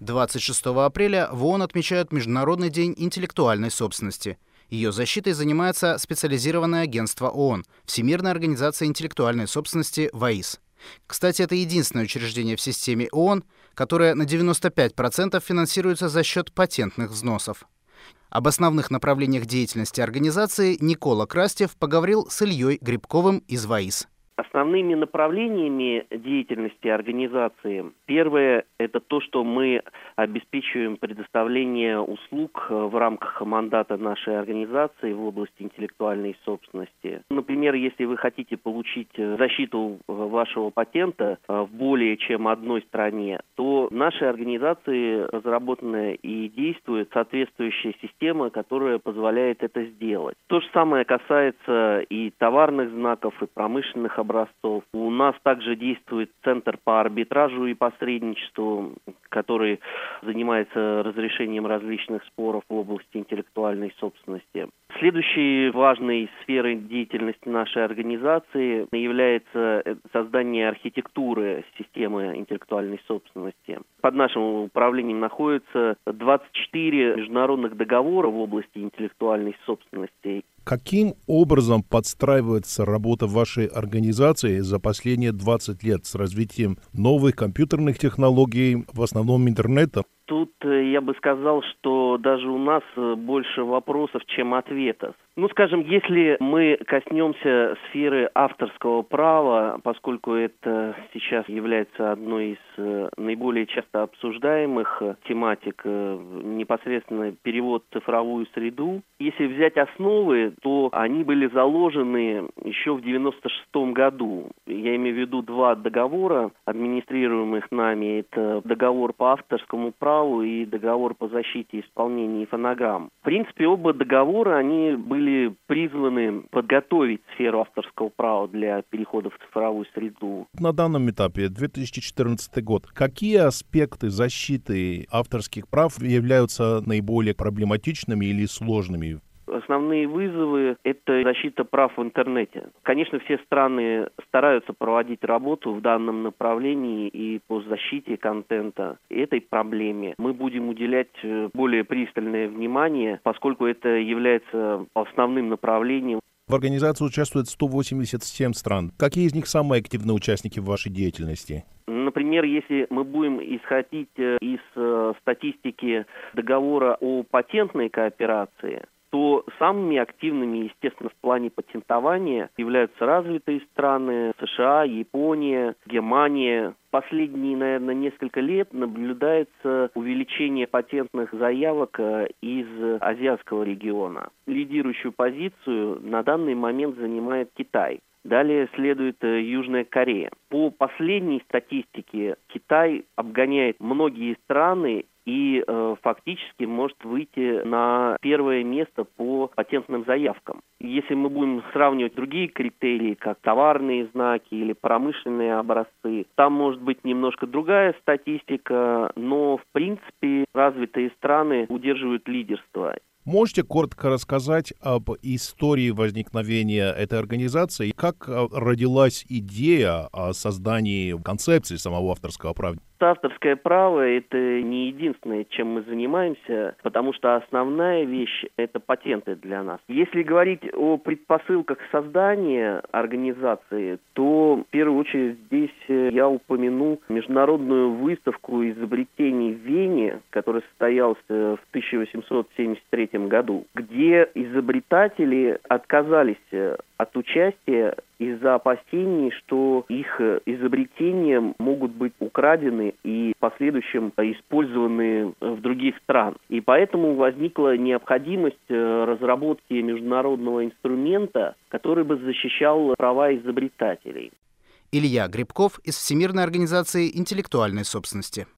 26 апреля в ООН отмечают Международный день интеллектуальной собственности. Ее защитой занимается специализированное агентство ООН Всемирная организация интеллектуальной собственности ВАИС. Кстати, это единственное учреждение в системе ООН, которое на 95% финансируется за счет патентных взносов. Об основных направлениях деятельности организации Никола Крастев поговорил с Ильей Грибковым из ВАИС. Основными направлениями деятельности организации первое – это то, что мы обеспечиваем предоставление услуг в рамках мандата нашей организации в области интеллектуальной собственности. Например, если вы хотите получить защиту вашего патента в более чем одной стране, то в нашей организации разработана и действует соответствующая система, которая позволяет это сделать. То же самое касается и товарных знаков, и промышленных образцов. У нас также действует Центр по арбитражу и посредничеству, который занимается разрешением различных споров в области интеллектуальной собственности. Следующей важной сферой деятельности нашей организации является создание архитектуры системы интеллектуальной собственности. Под нашим управлением находится 24 международных договора в области интеллектуальной собственности. Каким образом подстраивается работа вашей организации за последние 20 лет с развитием новых компьютерных технологий, в основном интернета? Тут я бы сказал, что даже у нас больше вопросов, чем ответов. Скажем, если мы коснемся сферы авторского права, поскольку это сейчас является одной из наиболее часто обсуждаемых тематик, непосредственно перевод в цифровую среду, если взять основы, то они были заложены еще в 1996 году. Я имею в виду два договора, администрируемых нами. Это договор по авторскому праву и договор по защите исполнения фонограмм. В принципе, оба договора, они были призваны подготовить сферу авторского права для перехода в цифровую среду. На данном этапе, 2014 год, какие аспекты защиты авторских прав являются наиболее проблематичными или сложными? Основные вызовы – это защита прав в интернете. Конечно, все страны стараются проводить работу в данном направлении и по защите контента. Этой проблеме мы будем уделять более пристальное внимание, поскольку это является основным направлением. В организации участвует 187 стран. Какие из них самые активные участники в вашей деятельности? Например, если мы будем исходить из статистики договора о патентной кооперации, то самыми активными, естественно, в плане патентования являются развитые страны: США, Япония, Германия. Последние, наверное, несколько лет наблюдается увеличение патентных заявок из азиатского региона. Лидирующую позицию на данный момент занимает Китай. Далее следует Южная Корея. По последней статистике Китай обгоняет многие страны и фактически может выйти на первое место по патентным заявкам. Если мы будем сравнивать другие критерии, как товарные знаки или промышленные образцы, там может быть немножко другая статистика, но в принципе развитые страны удерживают лидерство. Можете коротко рассказать об истории возникновения этой организации? Как родилась идея о создании концепции самого авторского права? Авторское право – это не единственное, чем мы занимаемся, потому что основная вещь – это патенты для нас. Если говорить о предпосылках создания организации, то в первую очередь здесь я упомяну международную выставку изобретений в Вене, которая состоялась в 1873 году, где изобретатели отказались от участия из-за опасений, что их изобретения могут быть украдены и в последующем использованы в других странах. И поэтому возникла необходимость разработки международного инструмента, который бы защищал права изобретателей. Илья Грибков из Всемирной организации интеллектуальной собственности.